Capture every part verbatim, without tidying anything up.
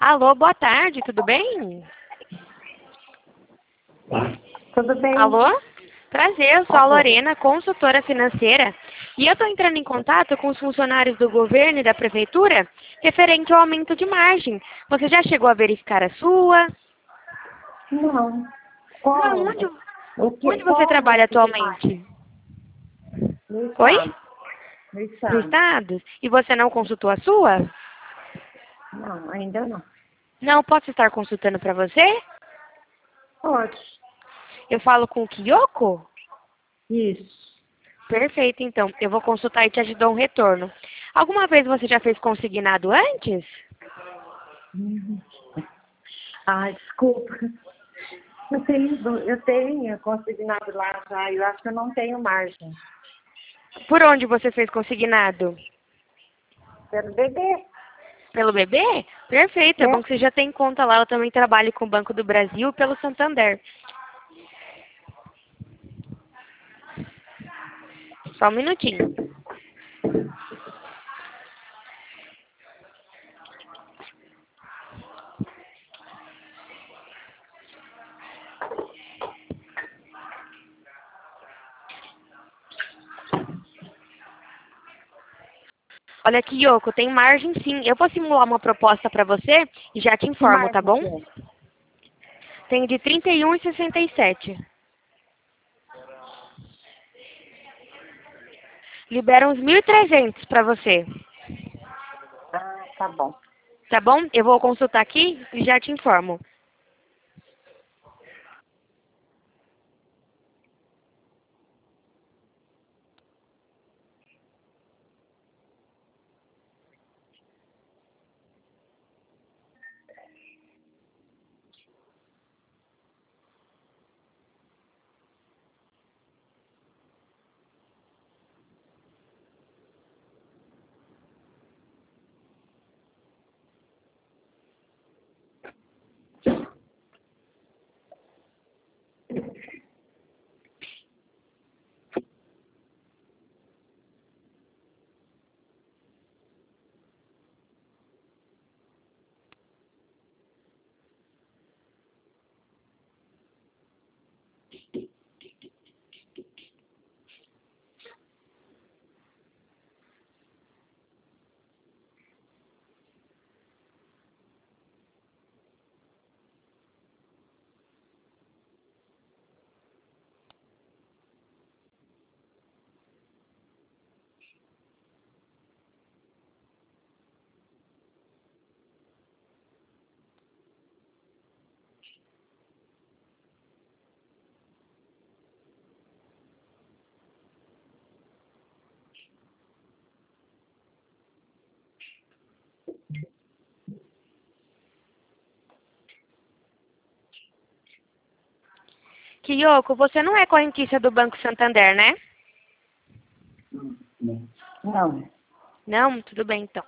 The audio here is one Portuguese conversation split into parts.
Alô, boa tarde, tudo bem? Tudo bem? Alô? Prazer, eu sou a Lorena, consultora financeira, e eu estou entrando em contato com os funcionários do governo e da prefeitura referente ao aumento de margem. Você já chegou a verificar a sua? Não. Qual? Não, onde, O que, onde você qual trabalha o que mais? atualmente? No Oi? estado. No No estado. estado? E você não consultou a sua? Não, ainda não. Não, posso estar consultando para você? Pode. Eu falo com o Kiyoko? Isso. Perfeito, então. Eu vou consultar e te ajudar um retorno. Alguma vez você já fez consignado antes? Uhum. Ah, desculpa. Eu tenho, eu tenho consignado lá já. Eu acho que eu não tenho margem. Por onde você fez consignado? Pelo bebê. Pelo B B? Perfeito, é É. bom que você já tem conta lá. Eu também trabalho com o Banco do Brasil e pelo Santander. Só um minutinho. Olha aqui, Yoko, tem margem sim. Eu vou simular uma proposta para você e já te Que informo, tá margem bom? que é? Tem de trinta e um e sessenta e sete. Libera uns mil e trezentos para você. Ah, tá bom. Tá bom? Eu vou consultar aqui e já te informo. Kiyoko, você não é correntista do Banco Santander, né? Não. Não? Tudo bem, então.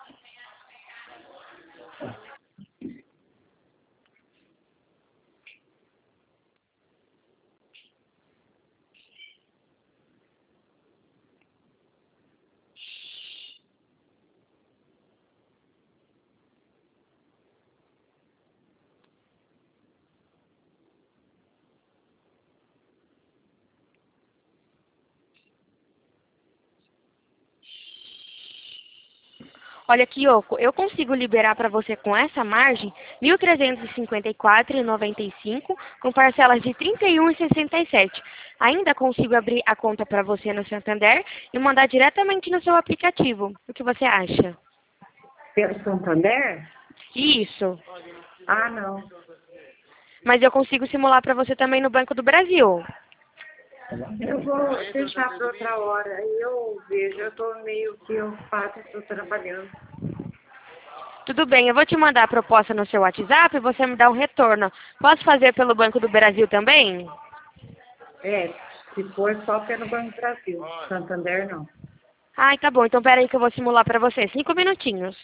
Olha, Kiyoko, eu consigo liberar para você com essa margem mil trezentos e cinquenta e quatro reais e noventa e cinco centavos com parcelas de trinta e um reais e sessenta e sete centavos. Ainda consigo abrir a conta para você no Santander e mandar diretamente no seu aplicativo. O que você acha? Pelo Santander? Isso. Ah, não. Mas eu consigo simular para você também no Banco do Brasil. Eu vou deixar para outra hora. Aí eu vejo, eu estou meio que ocupada, estou trabalhando. Tudo bem, eu vou te mandar a proposta no seu WhatsApp e você me dá um retorno. Posso fazer pelo Banco do Brasil também? É, se for só pelo Banco do Brasil. Santander, não. Ai, tá bom. Então, peraí que eu vou simular para você. Cinco minutinhos.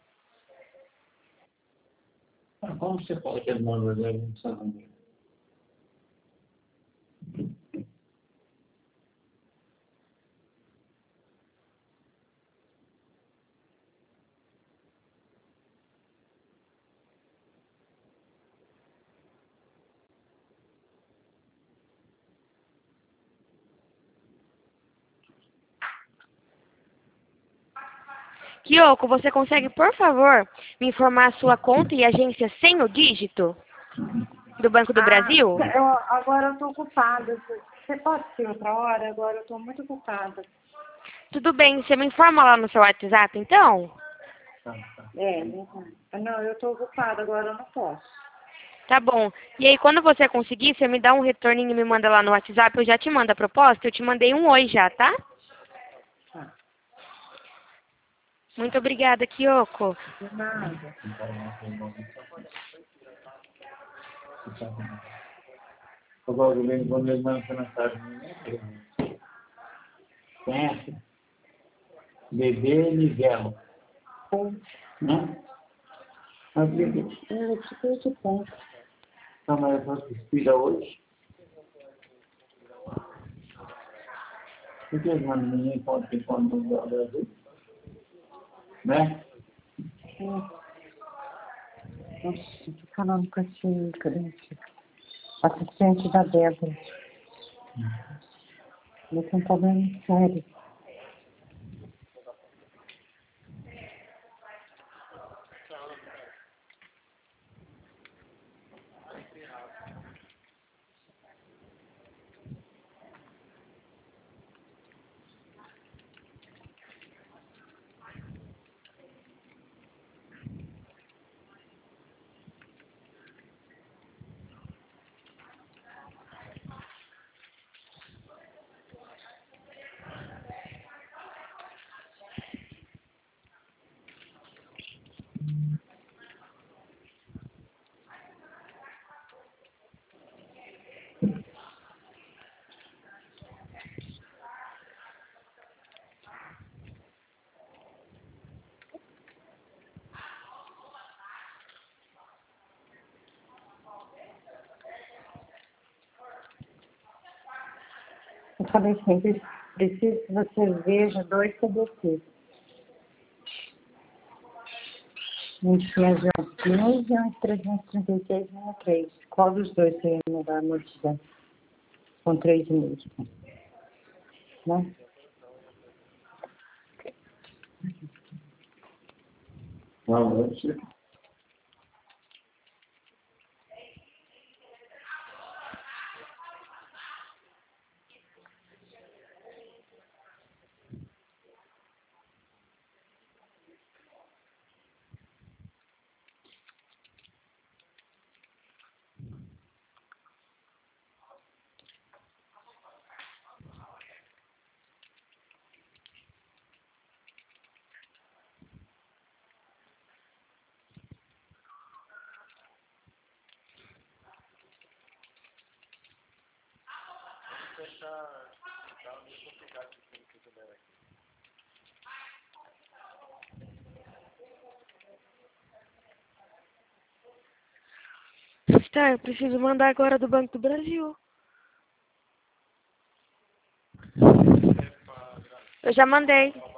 Ah, como você fala que é mano reserva no Santander? Kyoko, você consegue, por favor, me informar a sua conta e agência sem o dígito do Banco do Ah, Brasil? eu, agora eu estou ocupada. Você pode ser outra hora? Agora eu estou muito ocupada. Tudo bem, você me informa lá no seu WhatsApp, então? Tá, tá. É, uhum. Não, eu estou ocupada, agora eu não posso. Tá bom. E aí, quando você conseguir, você me dá um retorninho e me manda lá no WhatsApp, eu já te mando a proposta. Eu te mandei um oi já, tá? Tá. Muito obrigada, Kyoko. De nada. Agora eu lembro quando ele manda mensagem. Conhece? Bebê Miguel. Não? Mas bebê. Eu te perdi ponto. Então, mas ela se inspira hoje. Por que as ninguém pode ter quando no Brasil? Né? Nossa, tô falando com esse crente. Assistente da Débora. Ele tem um problema sério. Eu falei sempre, preciso que você veja dois C D Cs. Um tinha de quinze e um de trezentos e trinta e seis e três. Qual dos dois você me dá a notícia? Com três meses. Né? Boa noite. Tá, eu preciso mandar agora do Banco do Brasil. Eu já mandei.